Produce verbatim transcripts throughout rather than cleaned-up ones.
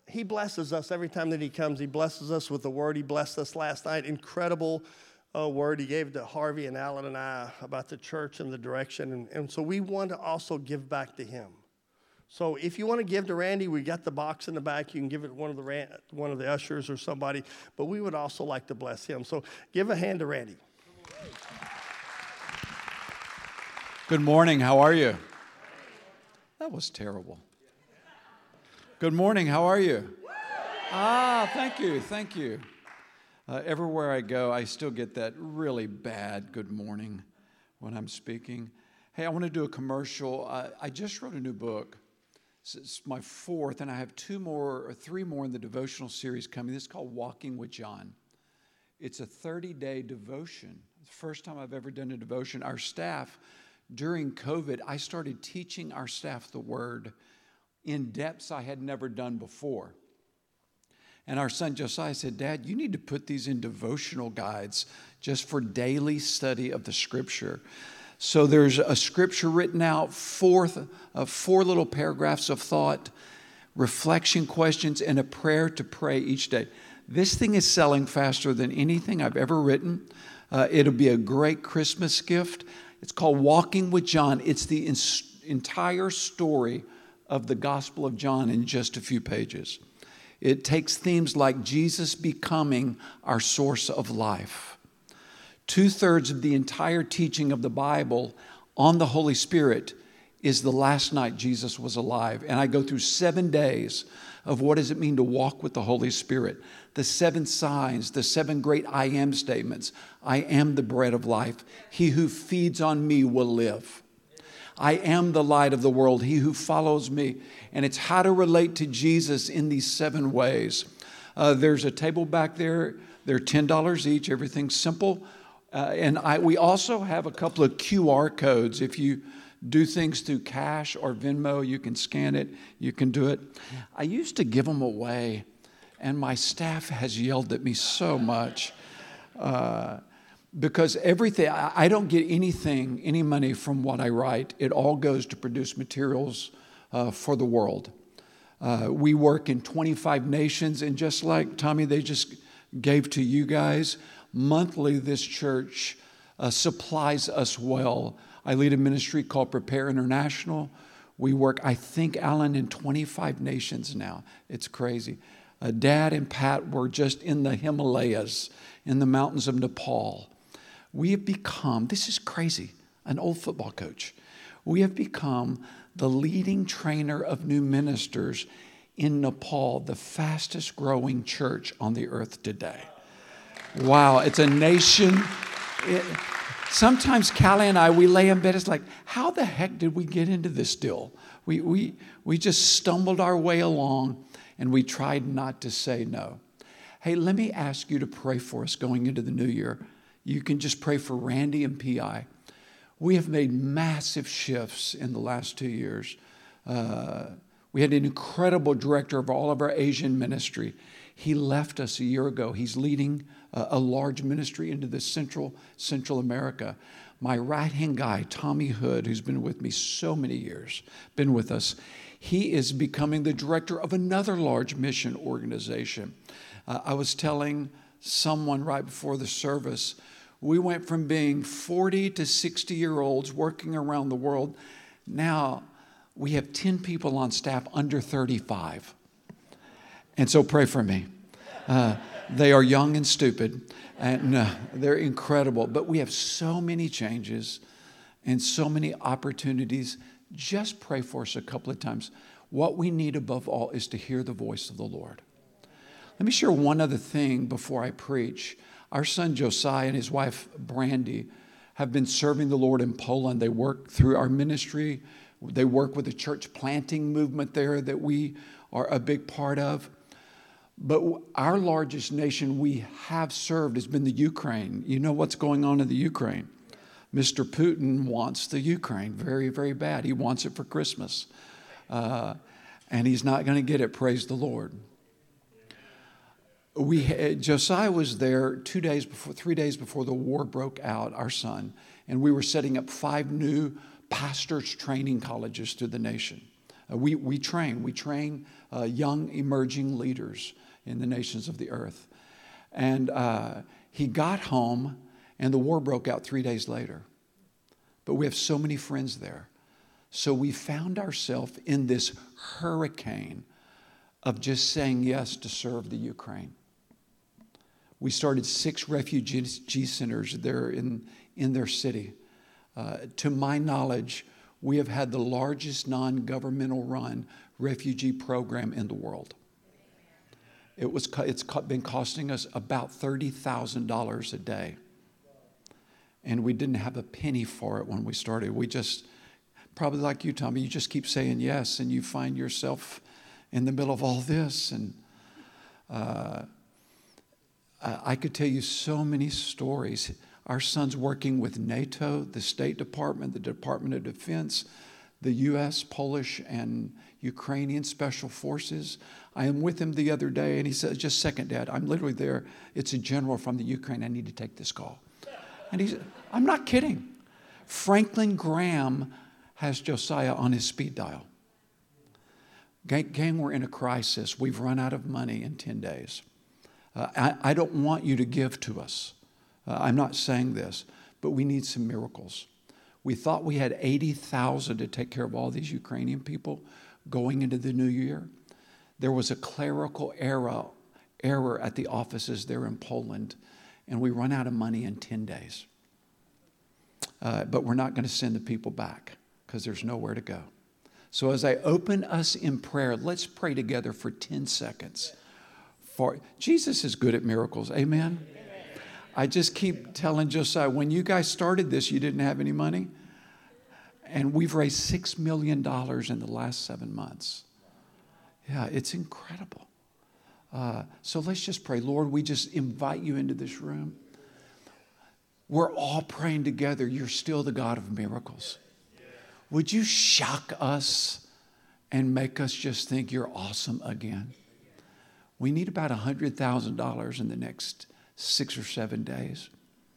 he blesses us every time that he comes. He blesses us with the word. He blessed us last night. Incredible uh, word he gave to Harvey and Alan and I about the church and the direction. And, and so we want to also give back to him. So if you want to give to Randy, we got the box in the back. You can give it to one of the ran- one of the ushers or somebody. But we would also like to bless him. So give a hand to Randy. Good morning. How are you? That was terrible. Good morning. How are you? Ah, thank you. Thank you. Uh, everywhere I go, I still get that really bad good morning when I'm speaking. Hey, I want to do a commercial. Uh, I just wrote a new book. It's my fourth, and I have two more or three more in the devotional series coming. This is called Walking with John. It's a thirty-day devotion. It's the first time I've ever done a devotion. Our staff, during COVID, I started teaching our staff the Word in depths I had never done before. And our son Josiah said, Dad, you need to put these in devotional guides just for daily study of the Scripture. So there's a Scripture written out, four, uh, four little paragraphs of thought, reflection questions, and a prayer to pray each day. This thing is selling faster than anything I've ever written. Uh, it'll be a great Christmas gift. It's called Walking with John. It's the in- entire story of the Gospel of John in just a few pages. It takes themes like Jesus becoming our source of life. Two-thirds of the entire teaching of the Bible on the Holy Spirit is the last night Jesus was alive. And I go through seven days of what does it mean to walk with the Holy Spirit. The seven signs, the seven great I am statements. I am the bread of life. He who feeds on me will live. I am the light of the world, he who follows me. And it's how to relate to Jesus in these seven ways. Uh, there's a table back there. They're ten dollars each. Everything's simple. Uh, and I, we also have a couple of Q R codes. If you do things through cash or Venmo, you can scan it. You can do it. I used to give them away, and my staff has yelled at me so much. Uh, Because everything, I don't get anything, any money from what I write. It all goes to produce materials uh, for the world. Uh, we work in twenty-five nations, and just like Tommy, they just gave to you guys, monthly this church uh, supplies us well. I lead a ministry called Prepare International. We work, I think, Alan, in twenty-five nations now. It's crazy. Uh, Dad and Pat were just in the Himalayas, in the mountains of Nepal. We have become, this is crazy, an old football coach. We have become the leading trainer of new ministers in Nepal, the fastest growing church on the earth today. Wow, it's a nation. It, sometimes Callie and I, we lay in bed, it's like, how the heck did we get into this deal? We, we, we just stumbled our way along, and we tried not to say no. Hey, let me ask you to pray for us going into the new year. You can just pray for Randy and P I. We have made massive shifts in the last two years. Uh, we had an incredible director of all of our Asian ministry. He left us a year ago. He's leading a, a large ministry into the Central, Central America. My right-hand guy, Tommy Hood, who's been with me so many years, been with us, he is becoming the director of another large mission organization. Uh, I was telling someone right before the service, we went from being forty to sixty year olds working around the world. Now we have ten people on staff under thirty-five. And so pray for me. Uh, they are young and stupid, and uh, they're incredible. But we have so many changes and so many opportunities. Just pray for us a couple of times. What we need above all is to hear the voice of the Lord. Let me share one other thing before I preach. Our son Josiah and his wife Brandy have been serving the Lord in Poland. They work through our ministry. They work with the church planting movement there that we are a big part of. But our largest nation we have served has been the Ukraine. You know what's going on in the Ukraine? Mister Putin wants the Ukraine very, very bad. He wants it for Christmas. Uh, and he's not going to get it, praise the Lord. We had, Josiah was there two days before, three days before the war broke out, our son, and we were setting up five new pastors training colleges through the nation. Uh, we, we train. We train uh, young emerging leaders in the nations of the earth. And uh, he got home, and the war broke out three days later. But we have so many friends there. So we found ourselves in this hurricane of just saying yes to serve the Ukraine. We started six refugee centers there in, in their city. Uh, to my knowledge, we have had the largest non-governmental run refugee program in the world. It was, it's been costing us about thirty thousand dollars a day. And we didn't have a penny for it when we started. We just, probably like you, Tommy, you just keep saying yes, and you find yourself in the middle of all this. And uh, I could tell you so many stories. Our son's working with NATO, the State Department, the Department of Defense, the U S, Polish, and Ukrainian Special Forces. I am with him the other day, and he says, just a second, Dad, I'm literally there. It's a general from the Ukraine. I need to take this call. And he's, I'm not kidding. Franklin Graham has Josiah on his speed dial. Gang, gang, we're in a crisis. We've run out of money in ten days. Uh, I, I don't want you to give to us. Uh, I'm not saying this, but we need some miracles. We thought we had eighty thousand to take care of all these Ukrainian people going into the new year. There was a clerical error, error at the offices there in Poland, and we run out of money in ten days. Uh, but we're not going to send the people back because there's nowhere to go. So as I open us in prayer, let's pray together for ten seconds. For Jesus is good at miracles. Amen? Amen. I just keep telling Josiah, when you guys started this, you didn't have any money. And we've raised six million dollars in the last seven months. Yeah, it's incredible. Uh, so let's just pray. Lord, we just invite you into this room. We're all praying together. You're still the God of miracles. Would you shock us and make us just think you're awesome again? We need about one hundred thousand dollars in the next six or seven days.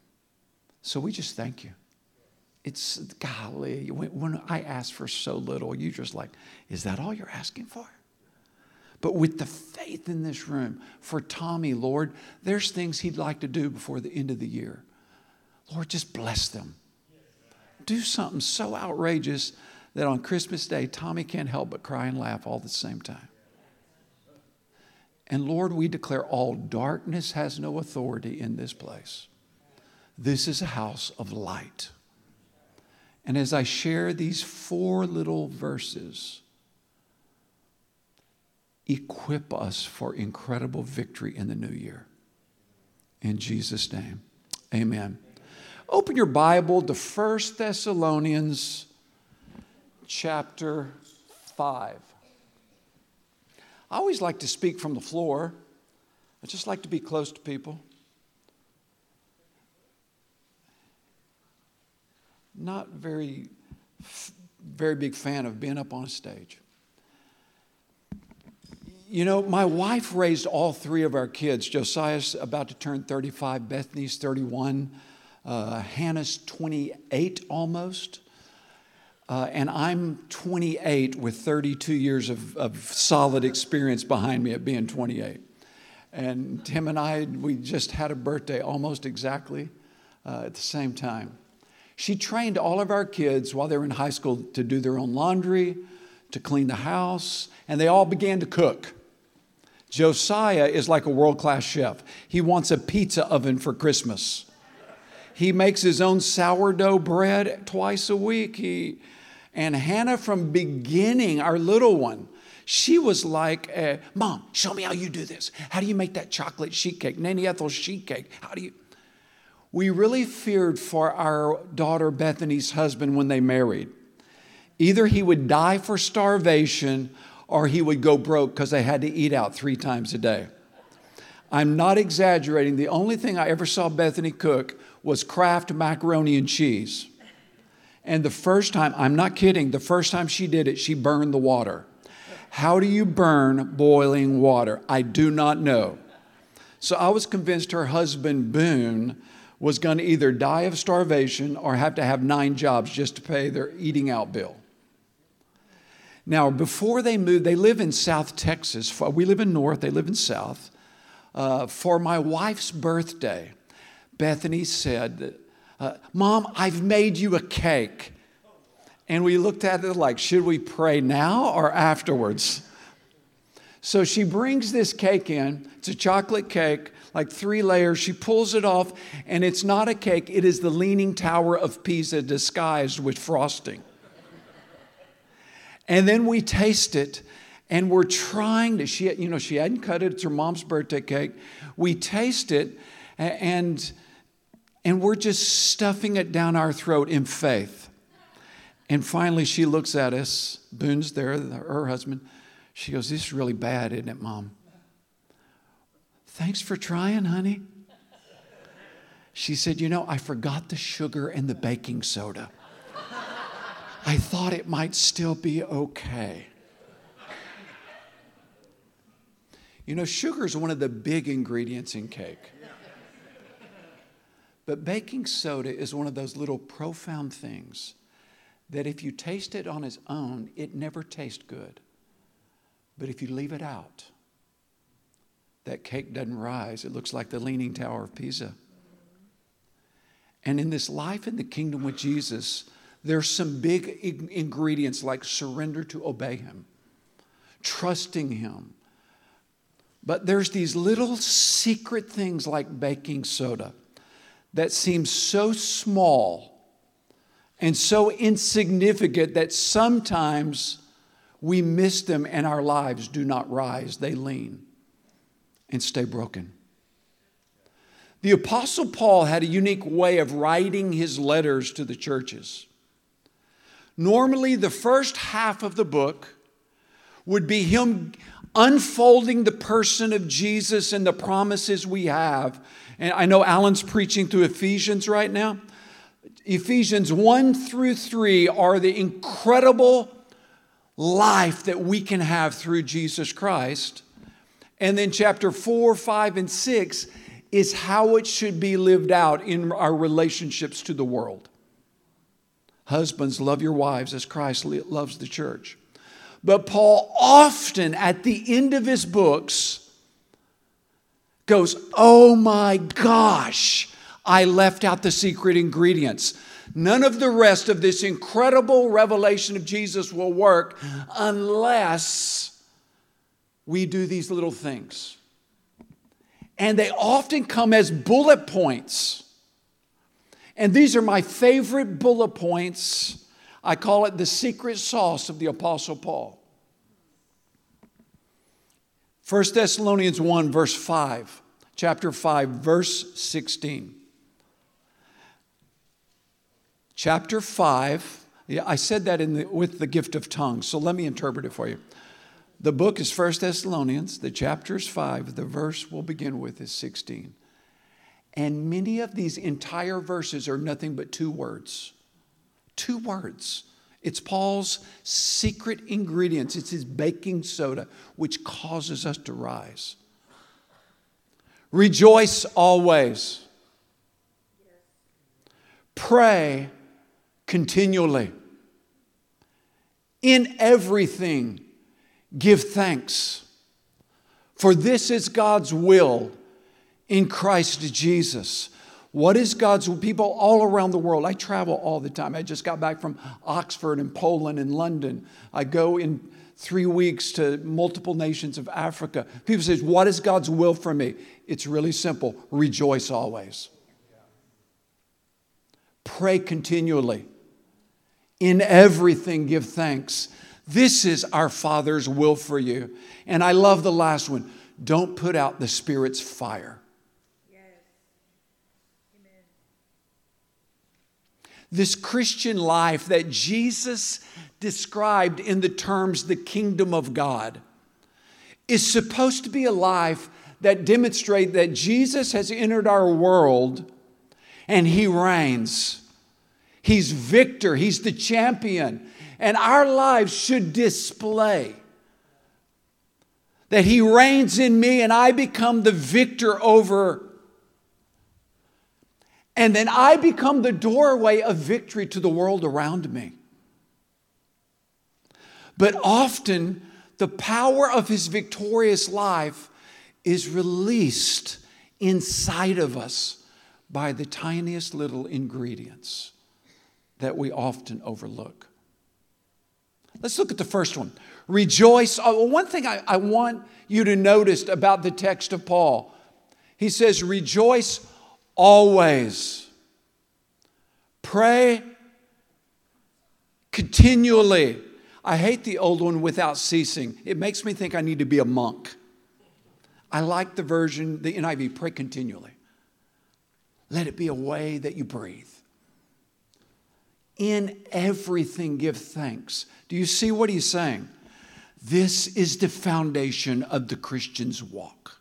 So we just thank you. It's, golly, when, when I ask for so little, you're just like, is that all you're asking for? But with the faith in this room, for Tommy, Lord, there's things he'd like to do before the end of the year. Lord, just bless them. Do something so outrageous that on Christmas Day, Tommy can't help but cry and laugh all at the same time. And Lord, we declare all darkness has no authority in this place. This is a house of light. And as I share these four little verses, equip us for incredible victory in the new year. In Jesus' name, amen. Open your Bible to First Thessalonians chapter five. I always like to speak from the floor. I just like to be close to people. Not very, very big fan of being up on a stage. You know, my wife raised all three of our kids. Josiah's about to turn thirty-five, Bethany's thirty-one, uh, Hannah's twenty-eight almost. Uh, and I'm twenty-eight with thirty-two years of, of solid experience behind me at being twenty-eight. And Tim and I, we just had a birthday almost exactly uh, at the same time. She trained all of our kids while they were in high school to do their own laundry, to clean the house, and they all began to cook. Josiah is like a world-class chef. He wants a pizza oven for Christmas. He makes his own sourdough bread twice a week. He, and Hannah, from beginning, our little one, she was like, uh, Mom, show me how you do this. How do you make that chocolate sheet cake? Nanny Ethel's sheet cake. How do you? We really feared for our daughter Bethany's husband when they married. Either he would die for starvation or he would go broke because they had to eat out three times a day. I'm not exaggerating. The only thing I ever saw Bethany cook was Kraft macaroni and cheese. And the first time, I'm not kidding, the first time she did it, she burned the water. How do you burn boiling water? I do not know. So I was convinced her husband, Boone, was going to either die of starvation or have to have nine jobs just to pay their eating out bill. Now, before they moved, they live in South Texas. We live in North, they live in South. Uh, for my wife's birthday, Bethany said, uh, Mom, I've made you a cake. And we looked at it like, should we pray now or afterwards? So she brings this cake in. It's a chocolate cake, like three layers. She pulls it off, and it's not a cake. It is the Leaning Tower of Pisa disguised with frosting. And then we taste it, and we're trying to, she, you know, she hadn't cut it. It's her mom's birthday cake. We taste it, and, and we're just stuffing it down our throat in faith. And finally, she looks at us. Boone's there, her husband. She goes, this is really bad, isn't it, Mom? Thanks for trying, honey. She said, you know, I forgot the sugar and the baking soda. I thought it might still be okay. You know, sugar is one of the big ingredients in cake. But baking soda is one of those little profound things that if you taste it on its own, it never tastes good. But if you leave it out, that cake doesn't rise. It looks like the Leaning Tower of Pisa. And in this life in the kingdom with Jesus, there's some big ingredients like surrender to obey Him, trusting Him. But there's these little secret things like baking soda that seem so small and so insignificant that sometimes we miss them and our lives do not rise. They lean and stay broken. The Apostle Paul had a unique way of writing his letters to the churches. Normally, the first half of the book would be him unfolding the person of Jesus and the promises we have. And I know Alan's preaching through Ephesians right now. Ephesians one through three are the incredible life that we can have through Jesus Christ. And then chapter four, five, and six is how it should be lived out in our relationships to the world. Husbands, love your wives as Christ loves the church. But Paul often at the end of his books goes, oh my gosh, I left out the secret ingredients. None of the rest of this incredible revelation of Jesus will work unless we do these little things. And they often come as bullet points. And these are my favorite bullet points. I call it the secret sauce of the Apostle Paul. First Thessalonians one, verse five. Chapter five, verse sixteen. Chapter five, yeah, I said that in the, with the gift of tongues, so let me interpret it for you. The book is First Thessalonians, the chapter is five, the verse we'll begin with is sixteen. And many of these entire verses are nothing but two words. Two words. It's Paul's secret ingredients. It's his baking soda, which causes us to rise. Rejoice always. Pray continually. In everything, give thanks. For this is God's will in Christ Jesus. What is God's will? People all around the world. I travel all the time. I just got back from Oxford and Poland and London. I go in three weeks to multiple nations of Africa. People say, what is God's will for me? It's really simple. Rejoice always. Pray continually. In everything, give thanks. This is our Father's will for you. And I love the last one. Don't put out the Spirit's fire. Yes. Amen. This Christian life that Jesus described in the terms the kingdom of God is supposed to be a life that demonstrates that Jesus has entered our world and He reigns. He's victor. He's the champion. And our lives should display that He reigns in me and I become the victor over. And then I become the doorway of victory to the world around me. But often, the power of his victorious life is released inside of us by the tiniest little ingredients that we often overlook. Let's look at the first one. Rejoice. Oh, one thing I, I want you to notice about the text of Paul, he says, rejoice always. Pray continually. I hate the old one, without ceasing. It makes me think I need to be a monk. I like the version, the N I V, pray continually. Let it be a way that you breathe. In everything give thanks. Do you see what he's saying? This is the foundation of the Christian's walk.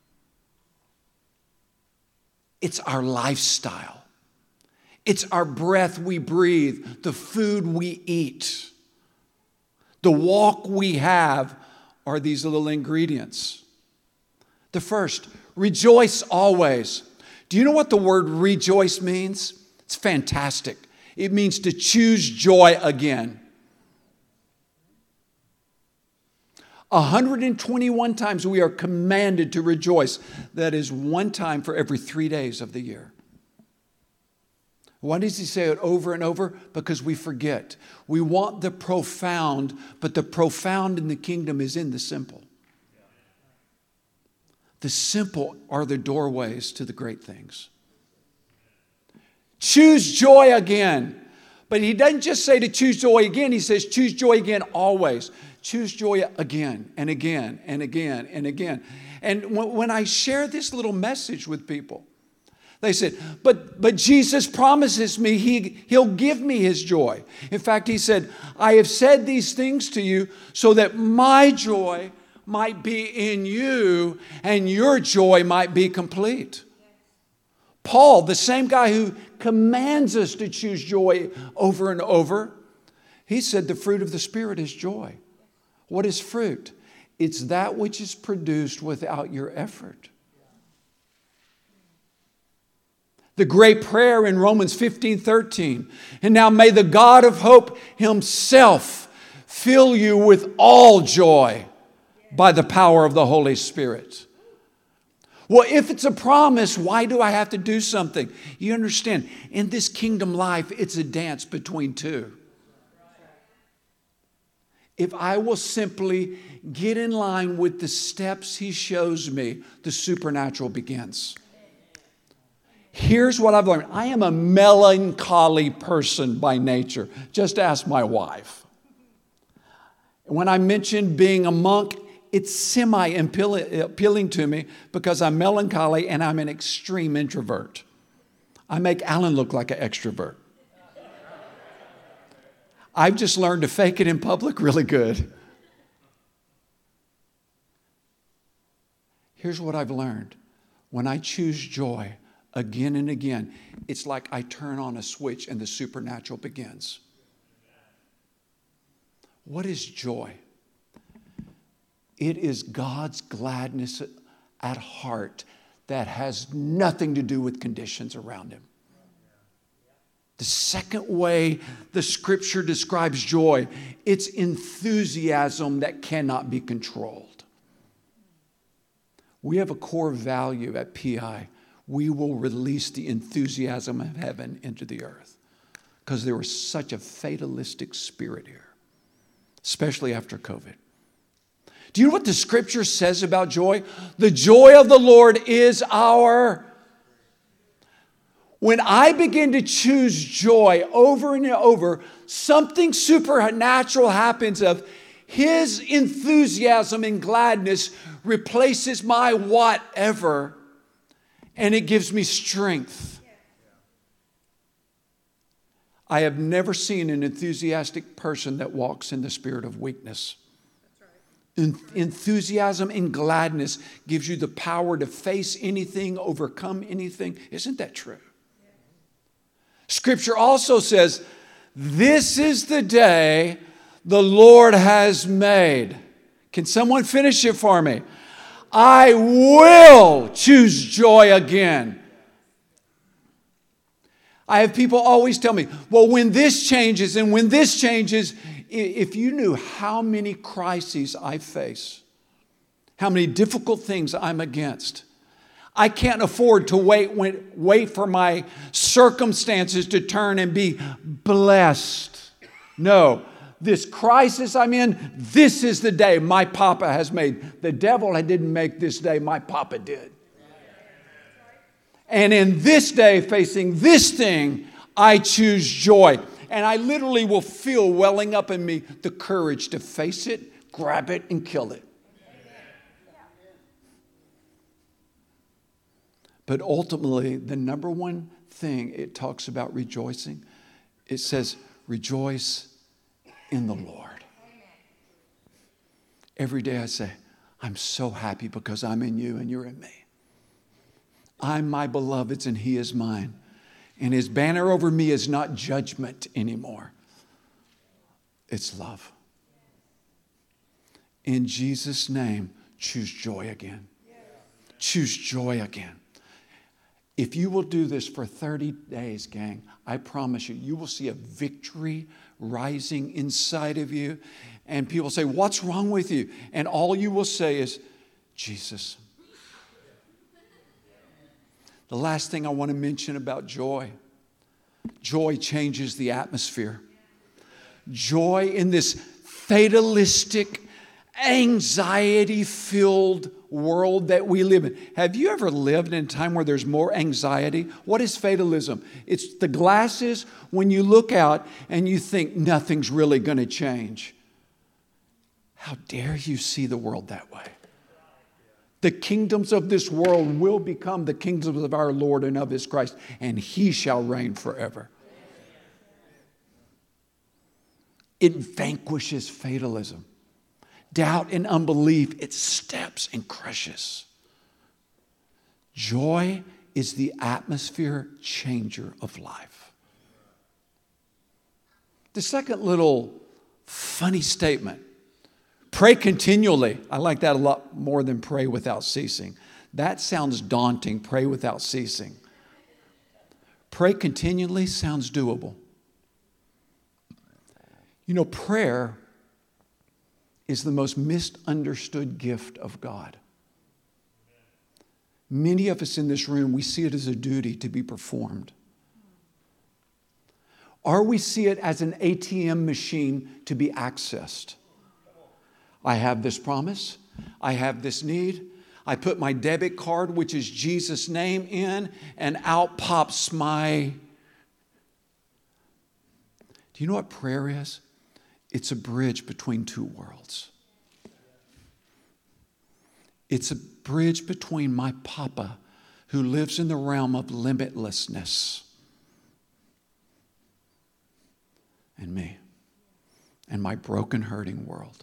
It's our lifestyle. It's our breath we breathe, the food we eat. The walk we have are these little ingredients. The first, rejoice always. Do you know what the word rejoice means? It's fantastic. It means to choose joy again. one hundred twenty-one times we are commanded to rejoice. That is one time for every three days of the year. Why does he say it over and over? Because we forget. We want the profound, but the profound in the kingdom is in the simple. The simple are the doorways to the great things. Choose joy again. But he doesn't just say to choose joy again. He says choose joy again always. Choose joy again and again and again and again. And when I share this little message with people, they said, but, but Jesus promises me he, he'll give me his joy. In fact, he said, I have said these things to you so that my joy might be in you and your joy might be complete. Paul, the same guy who commands us to choose joy over and over, he said the fruit of the Spirit is joy. What is fruit? It's that which is produced without your effort. The great prayer in Romans fifteen thirteen. And now may the God of hope himself fill you with all joy by the power of the Holy Spirit. Well, if it's a promise, why do I have to do something? You understand, in this kingdom life, it's a dance between two. If I will simply get in line with the steps he shows me, the supernatural begins. Here's what I've learned. I am a melancholy person by nature. Just ask my wife. When I mentioned being a monk, it's semi-appealing to me because I'm melancholy and I'm an extreme introvert. I make Alan look like an extrovert. I've just learned to fake it in public really good. Here's what I've learned. When I choose joy again and again, it's like I turn on a switch and the supernatural begins. What is joy? It is God's gladness at heart that has nothing to do with conditions around him. The second way the scripture describes joy, it's enthusiasm that cannot be controlled. We have a core value at P I. We will release the enthusiasm of heaven into the earth because there was such a fatalistic spirit here, especially after COVID. Do you know what the scripture says about joy? The joy of the Lord is our... When I begin to choose joy over and over, something supernatural happens of his enthusiasm and gladness replaces my whatever, and it gives me strength. I have never seen an enthusiastic person that walks in the spirit of weakness. Enthusiasm and gladness gives you the power to face anything, overcome anything. Isn't that true? Scripture also says, this is the day the Lord has made. Can someone finish it for me? I will choose joy again. I have people always tell me, well, when this changes and when this changes, if you knew how many crises I face, how many difficult things I'm against, I can't afford to wait, wait, wait for my circumstances to turn and be blessed. No, this crisis I'm in, this is the day my Papa has made. The devil didn't make this day, my Papa did. And in this day, facing this thing, I choose joy. And I literally will feel welling up in me the courage to face it, grab it, and kill it. But ultimately, the number one thing it talks about rejoicing, it says, rejoice in the Lord. Every day I say, I'm so happy because I'm in you and you're in me. I'm my beloved's and he is mine. And his banner over me is not judgment anymore. It's love. In Jesus' name, choose joy again. Choose joy again. If you will do this for thirty days, gang, I promise you, you will see a victory rising inside of you. And people say, what's wrong with you? And all you will say is, Jesus. The last thing I want to mention about joy. Joy changes the atmosphere. Joy in this fatalistic, anxiety-filled world that we live in. Have you ever lived in a time where there's more anxiety? What is fatalism? It's the glasses when you look out and you think nothing's really going to change. How dare you see the world that way? The kingdoms of this world will become the kingdoms of our Lord and of his Christ, and he shall reign forever. It vanquishes fatalism. Doubt and unbelief, it steps and crushes. Joy is the atmosphere changer of life. The second little funny statement, pray continually. I like that a lot more than pray without ceasing. That sounds daunting, pray without ceasing. Pray continually sounds doable. You know, prayer is the most misunderstood gift of God. Many of us in this room, we see it as a duty to be performed. Or we see it as an A T M machine to be accessed. I have this promise. I have this need. I put my debit card, which is Jesus' name, in, and out pops my... Do you know what prayer is? It's a bridge between two worlds. It's a bridge between my Papa, who lives in the realm of limitlessness, and me, and my broken, hurting world.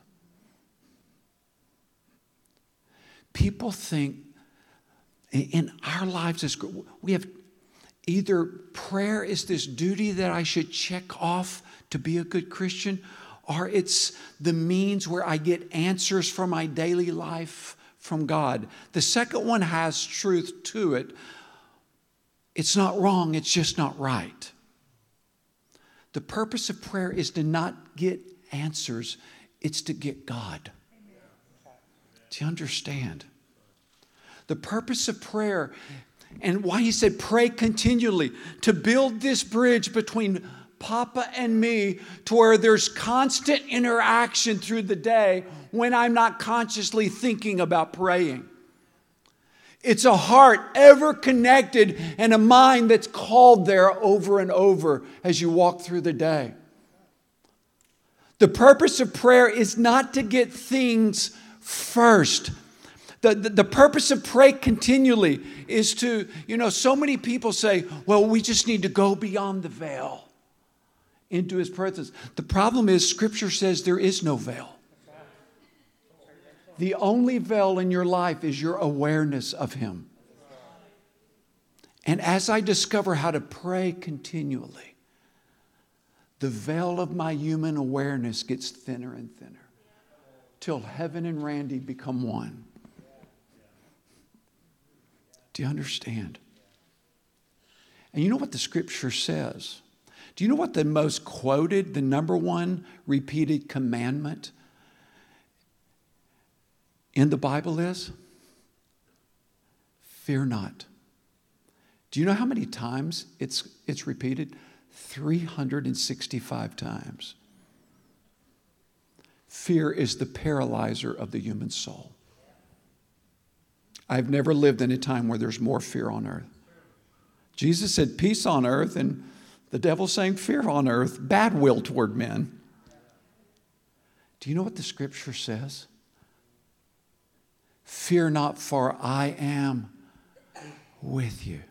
People think in our lives, as we have either prayer is this duty that I should check off to be a good Christian, or it's the means where I get answers for my daily life from God. The second one has truth to it. It's not wrong, it's just not right. The purpose of prayer is to not get answers, it's to get God. Do you understand? The purpose of prayer, and why he said pray continually, to build this bridge between Papa and me to where there's constant interaction through the day when I'm not consciously thinking about praying. It's a heart ever connected and a mind that's called there over and over as you walk through the day. The purpose of prayer is not to get things first. The, the, the purpose of pray continually is to, you know, so many people say, well, we just need to go beyond the veil into his presence. The problem is Scripture says there is no veil. The only veil in your life is your awareness of him. And as I discover how to pray continually, the veil of my human awareness gets thinner and thinner till heaven and Randy become one. Do you understand? And you know what the Scripture says? Do you know what the most quoted, the number one repeated commandment in the Bible is? Fear not. Do you know how many times it's, it's repeated? three hundred sixty-five times. Fear is the paralyzer of the human soul. I've never lived in a time where there's more fear on earth. Jesus said peace on earth, and the devil's saying fear on earth, bad will toward men. Do you know what the scripture says? Fear not, for I am with you.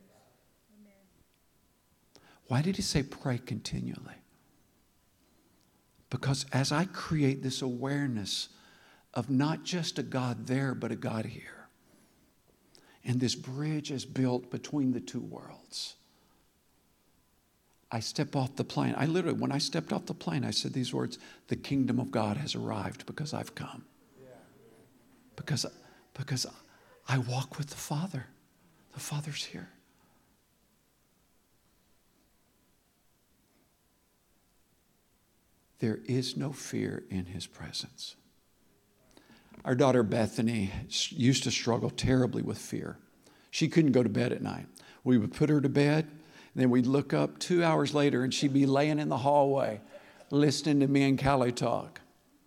Why did he say pray continually? Because as I create this awareness of not just a God there, but a God here, and this bridge is built between the two worlds, I step off the plane. I literally, when I stepped off the plane, I said these words, the kingdom of God has arrived because I've come. Because, because I walk with the Father. The Father's here. There is no fear in his presence. Our daughter Bethany used to struggle terribly with fear. She couldn't go to bed at night. We would put her to bed, and then we'd look up two hours later, and she'd be laying in the hallway listening to me and Callie talk.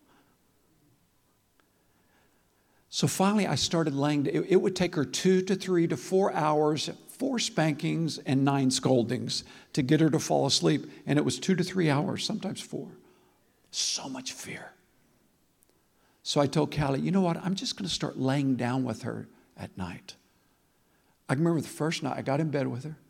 So finally, I started laying, it, it would take her two to three to four hours, four spankings and nine scoldings to get her to fall asleep. And it was two to three hours, sometimes four. So much fear. So I told Callie, you know what? I'm just going to start laying down with her at night. I remember the first night I got in bed with her.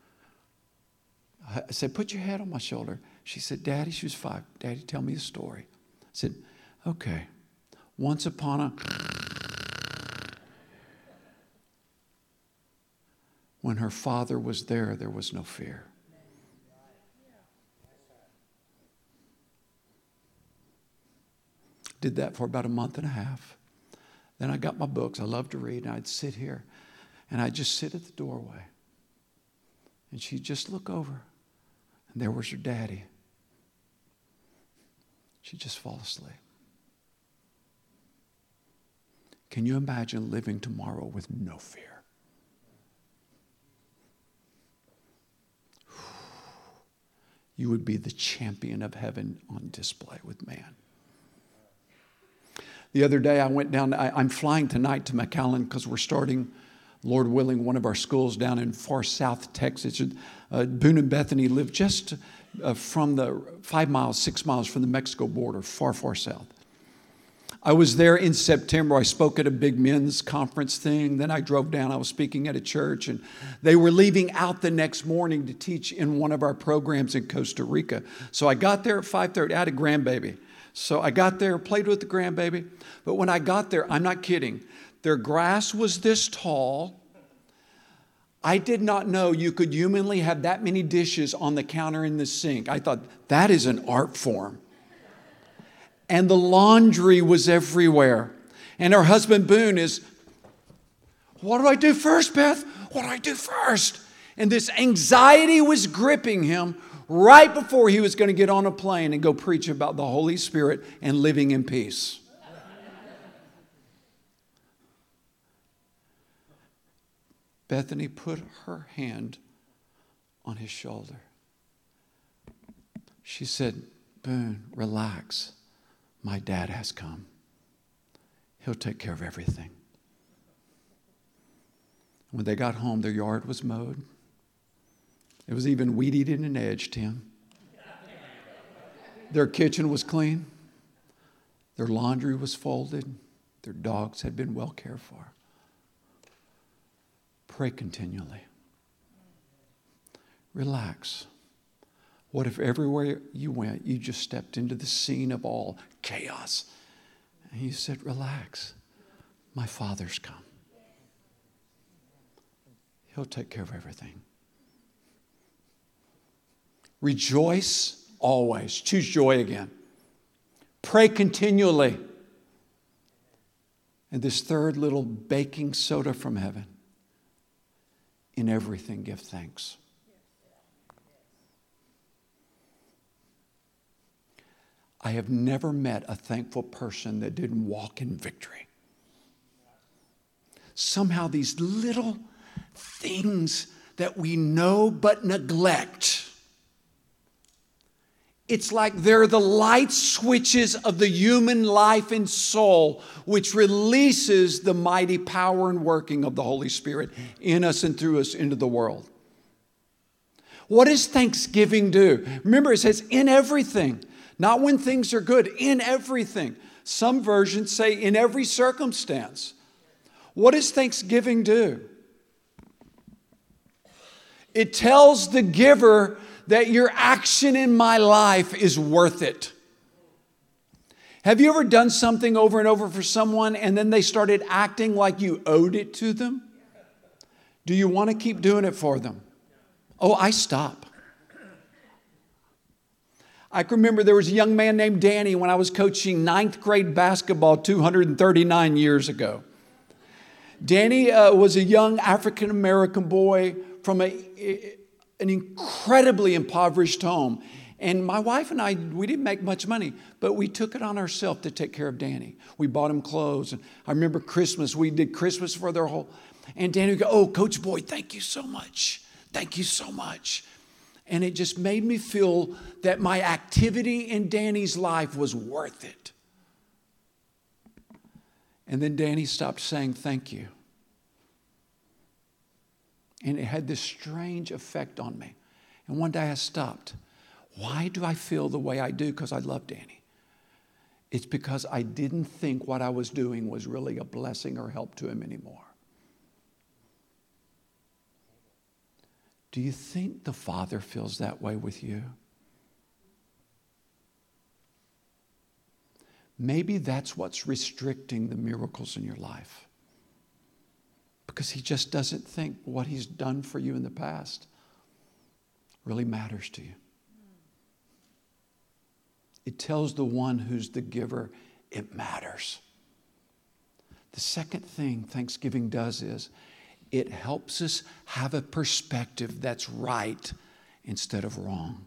I said, put your head on my shoulder. She said, Daddy, she was five. Daddy, tell me a story. I said, okay. Once upon a... When her father was there, there was no fear. Did that for about a month and a half. Then I got my books. I love to read. And I'd sit here. And I'd just sit at the doorway. And she'd just look over. And there was her daddy. She'd just fall asleep. Can you imagine living tomorrow with no fear? You would be the champion of heaven on display with man. The other day I went down, I, I'm flying tonight to McAllen because we're starting, Lord willing, one of our schools down in far south Texas. Uh, Boone and Bethany live just uh, from the five miles, six miles from the Mexico border, far, far south. I was there in September. I spoke at a big men's conference thing. Then I drove down. I was speaking at a church, and they were leaving out the next morning to teach in one of our programs in Costa Rica. So I got there at five thirty. I had a grandbaby. So I got there, played with the grandbaby. But when I got there, I'm not kidding, their grass was this tall. I did not know you could humanly have that many dishes on the counter in the sink. I thought, that is an art form. And the laundry was everywhere. And her husband, Boone, is, what do I do first, Beth? What do I do first? And this anxiety was gripping him right before he was going to get on a plane and go preach about the Holy Spirit and living in peace. Bethany put her hand on his shoulder. She said, Boone, relax. My dad has come. He'll take care of everything. When they got home, their yard was mowed. It was even weed-eated and edged, Tim. Their kitchen was clean. Their laundry was folded. Their dogs had been well cared for. Pray continually. Relax. What if everywhere you went, you just stepped into the scene of all chaos? And you said, relax. My Father's come. He'll take care of everything. Rejoice always. Choose joy again. Pray continually. And this third little baking soda from heaven. In everything, give thanks. I have never met a thankful person that didn't walk in victory. Somehow these little things that we know but neglect, it's like they're the light switches of the human life and soul, which releases the mighty power and working of the Holy Spirit in us and through us into the world. What does thanksgiving do? Remember, it says in everything, not when things are good, in everything. Some versions say in every circumstance. What does thanksgiving do? It tells the giver that your action in my life is worth it. Have you ever done something over and over for someone and then they started acting like you owed it to them? Do you want to keep doing it for them? Oh, I stop. I can remember there was a young man named Danny when I was coaching ninth grade basketball two hundred thirty-nine years ago. Danny uh, was a young African-American boy from a, an incredibly impoverished home. And my wife and I, we didn't make much money, but we took it on ourselves to take care of Danny. We bought him clothes. And I remember Christmas, we did Christmas for their whole, and Danny would go, oh, Coach Boyd, thank you so much. Thank you so much. And it just made me feel that my activity in Danny's life was worth it. And then Danny stopped saying thank you. And it had this strange effect on me. And one day I stopped. Why do I feel the way I do? Because I love Danny. It's because I didn't think what I was doing was really a blessing or help to him anymore. Do you think the Father feels that way with you? Maybe that's what's restricting the miracles in your life. Because he just doesn't think what he's done for you in the past really matters to you. It tells the one who's the giver, it matters. The second thing Thanksgiving does is it helps us have a perspective that's right instead of wrong.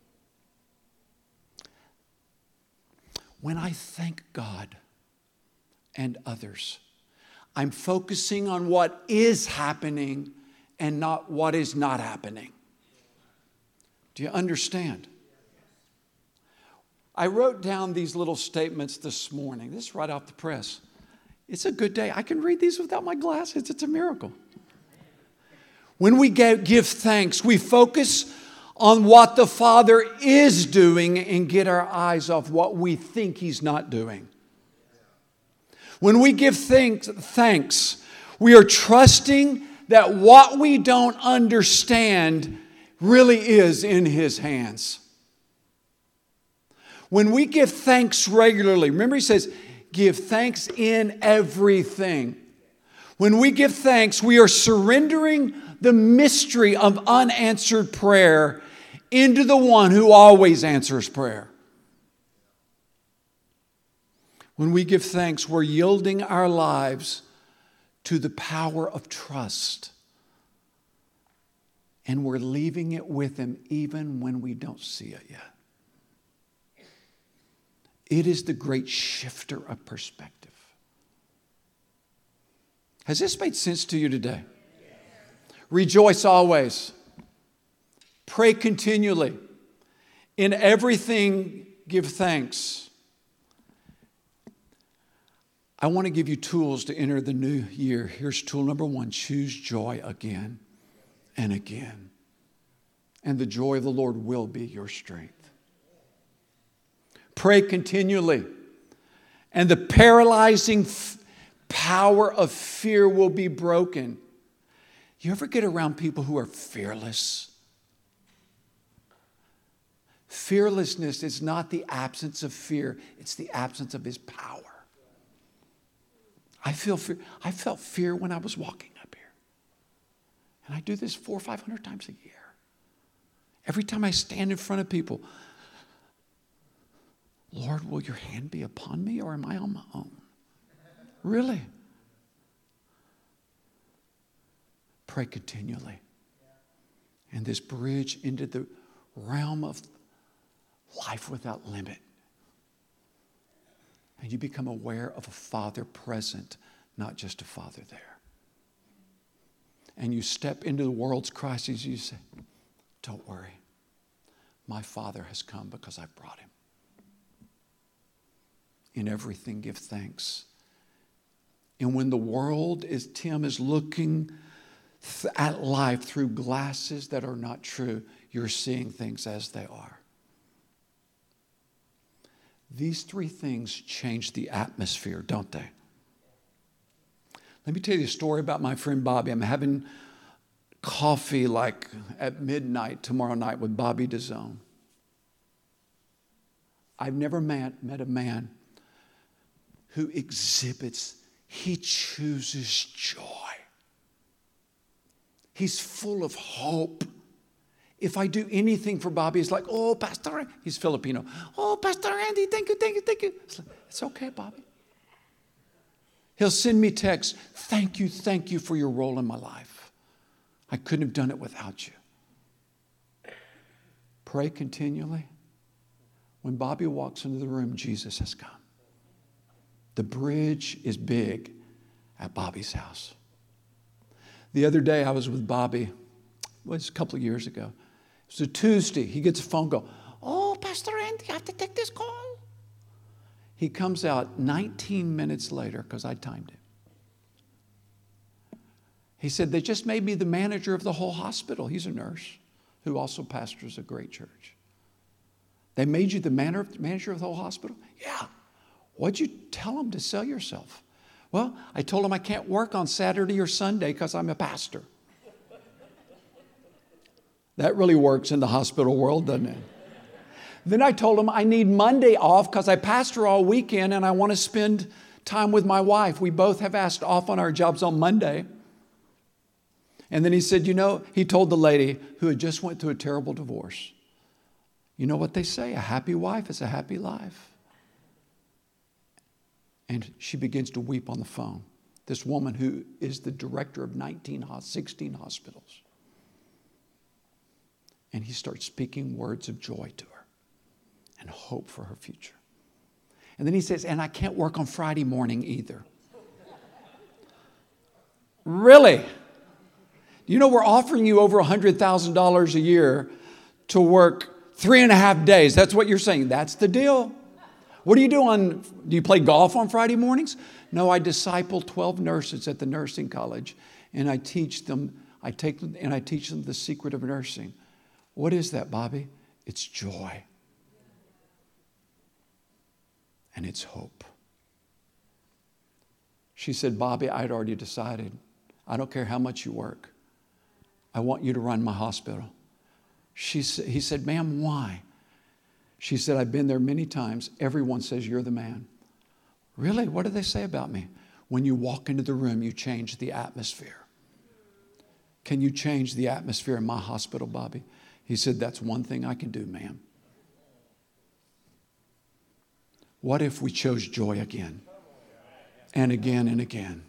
When I thank God and others, I'm focusing on what is happening and not what is not happening. Do you understand? I wrote down these little statements this morning. This is right off the press. It's a good day. I can read these without my glasses. It's a miracle. When we give thanks, we focus on what the Father is doing and get our eyes off what we think He's not doing. When we give thanks, thanks, we are trusting that what we don't understand really is in His hands. When we give thanks regularly, remember He says, give thanks in everything. When we give thanks, we are surrendering the mystery of unanswered prayer into the one who always answers prayer. When we give thanks, we're yielding our lives to the power of trust. And we're leaving it with Him even when we don't see it yet. It is the great shifter of perspective. Has this made sense to you today? Rejoice always. Pray continually. In everything, give thanks. I want to give you tools to enter the new year. Here's tool number one. Choose joy again and again. And the joy of the Lord will be your strength. Pray continually. And the paralyzing f- power of fear will be broken. You ever get around people who are fearless? Fearlessness is not the absence of fear. It's the absence of His power. I feel fear. I felt fear when I was walking up here. And I do this four or five hundred times a year. Every time I stand in front of people, Lord, will your hand be upon me or am I on my own? Really? Pray continually. And this bridge into the realm of life without limit And you become aware of a Father present, not just a Father there. And you step into the world's crises, you say, don't worry. My Father has come because I brought him. In everything, give thanks. And when the world is, Tim, is looking th- at life through glasses that are not true, you're seeing things as they are. These three things change the atmosphere, don't they? Let me tell you a story about my friend Bobby. I'm having coffee like at midnight tomorrow night with Bobby DeZone. I've never met, met a man who exhibits, he chooses joy. He's full of hope. If I do anything for Bobby, it's like, oh, Pastor, he's Filipino. Oh, Pastor Andy, thank you, thank you, thank you. It's, like, it's okay, Bobby. He'll send me texts, thank you, thank you for your role in my life. I couldn't have done it without you. Pray continually. When Bobby walks into the room, Jesus has come. The bridge is big at Bobby's house. The other day I was with Bobby, it was a couple of years ago. It was a Tuesday. He gets a phone call. Oh, Pastor Andy, I have to take this call. He comes out nineteen minutes later because I timed him. He said, they just made me the manager of the whole hospital. He's a nurse who also pastors a great church. They made you the manager of the whole hospital? Yeah. What'd you tell them to sell yourself? Well, I told them I can't work on Saturday or Sunday because I'm a pastor. That really works in the hospital world, doesn't it? Then I told him I need Monday off because I pastor all weekend and I want to spend time with my wife. We both have asked off on our jobs on Monday. And then he said, you know, he told the lady who had just went through a terrible divorce, you know what they say, a happy wife is a happy life. And she begins to weep on the phone. This woman who is the director of nineteen, sixteen hospitals. And he starts speaking words of joy to her and hope for her future. And then he says, and I can't work on Friday morning either. Really? You know, we're offering you over one hundred thousand dollars a year to work three and a half days. That's what you're saying. That's the deal. What do you do on, do you play golf on Friday mornings? No, I disciple twelve nurses at the nursing college, and I teach them, I take them, and I teach them the secret of nursing. What is that, Bobby? It's joy. And it's hope. She said, Bobby, I'd already decided. I don't care how much you work. I want you to run my hospital. She sa- he said, ma'am, why? She said, I've been there many times. Everyone says you're the man. Really? What do they say about me? When you walk into the room, you change the atmosphere. Can you change the atmosphere in my hospital, Bobby? He said, that's one thing I can do, ma'am. What if we chose joy again and again and again?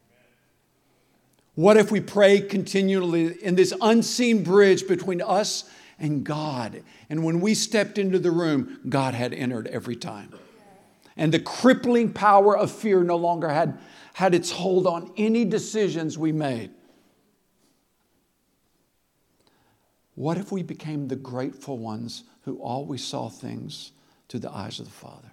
What if we prayed continually in this unseen bridge between us and God? And when we stepped into the room, God had entered every time. And the crippling power of fear no longer had, had its hold on any decisions we made. What if we became the grateful ones who always saw things through the eyes of the Father?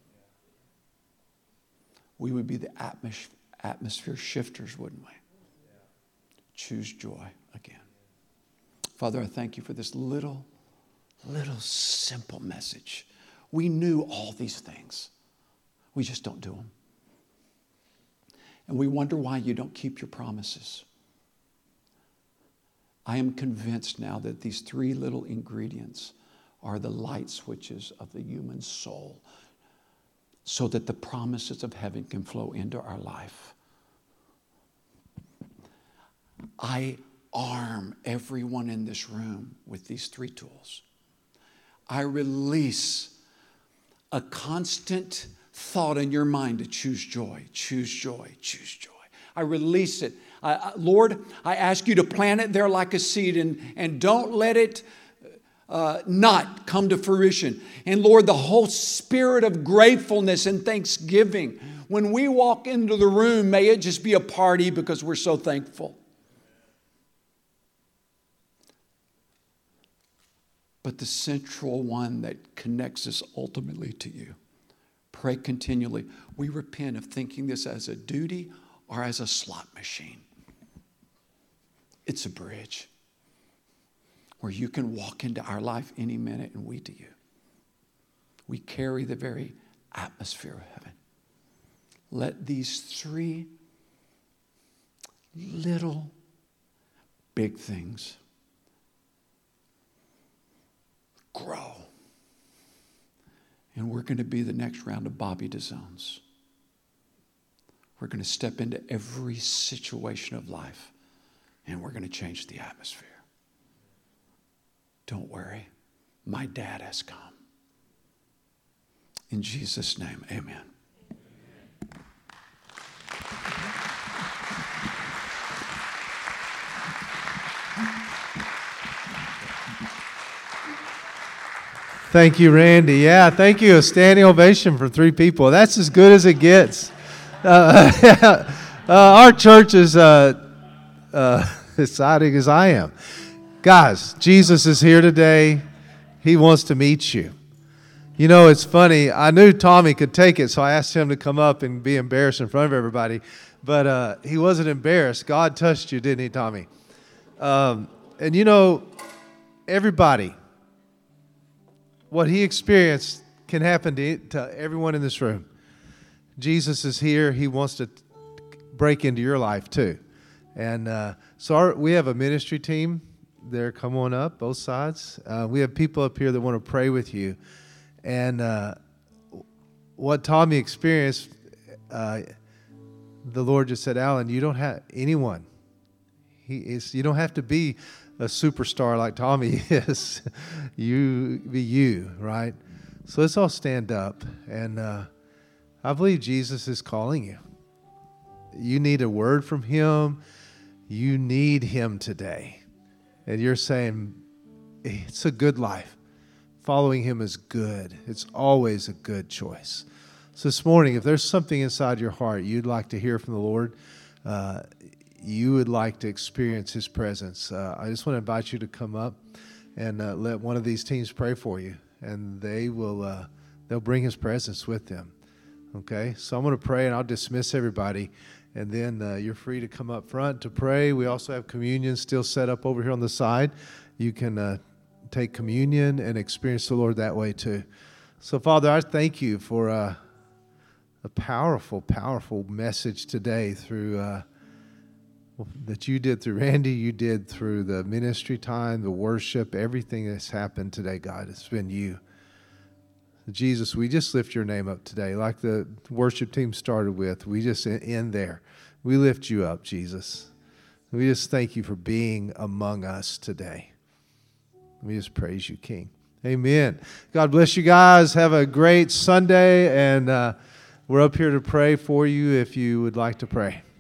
We would be the atmos- atmosphere shifters, wouldn't we? Choose joy again. Father, I thank you for this little, little simple message. We knew all these things. We just don't do them. And we wonder why you don't keep your promises. I am convinced now that these three little ingredients are the light switches of the human soul so that the promises of heaven can flow into our life. I arm everyone in this room with these three tools. I release a constant thought in your mind to choose joy, choose joy, choose joy. I release it. I, I, Lord, I ask you to plant it there like a seed and, and don't let it uh, not come to fruition. And Lord, the whole spirit of gratefulness and thanksgiving, when we walk into the room, may it just be a party because we're so thankful. But the central one that connects us ultimately to you. Pray continually. We repent of thinking this as a duty or as a slot machine. It's a bridge where you can walk into our life any minute and we to you. We carry the very atmosphere of heaven. Let these three little big things grow. And we're going to be the next round of Bobby DeZones. We're going to step into every situation of life and we're going to change the atmosphere. Don't worry, my dad has come. In Jesus' name, amen. Thank you, Randy. Yeah, thank you. A standing ovation for three people. That's as good as it gets. Uh, uh, our church is uh, uh, exciting as I am. Guys, Jesus is here today. He wants to meet you. You know, it's funny. I knew Tommy could take it, so I asked him to come up and be embarrassed in front of everybody. But uh, he wasn't embarrassed. God touched you, didn't he, Tommy? Um, and you know, everybody, what he experienced can happen to, to everyone in this room. Jesus is here. He wants to break into your life too. And uh, so our, we have a ministry team there. Come on up, both sides. Uh, we have people up here that want to pray with you. And uh, what Tommy experienced, uh, the Lord just said, Alan, you don't have anyone. He is. You don't have to be a superstar like Tommy is. You be you, right? So let's all stand up. And uh, I believe Jesus is calling you. You need a word from him. You need him today. And you're saying, it's a good life. Following him is good. It's always a good choice. So this morning, if there's something inside your heart you'd like to hear from the Lord, uh, you would like to experience his presence, uh, I just want to invite you to come up and uh, let one of these teams pray for you. And they will, uh, they'll bring his presence with them. Okay? So I'm going to pray and I'll dismiss everybody. And then uh, you're free to come up front to pray. We also have communion still set up over here on the side. You can uh, take communion and experience the Lord that way too. So, Father, I thank you for uh, a powerful, powerful message today through uh, that you did through Randy, you did through the ministry time, the worship, everything that's happened today, God. It's been you. Jesus, we just lift your name up today like the worship team started with. We just end there. We lift you up, Jesus. We just thank you for being among us today. We just praise you, King. Amen. God bless you guys. Have a great Sunday, and uh, we're up here to pray for you if you would like to pray.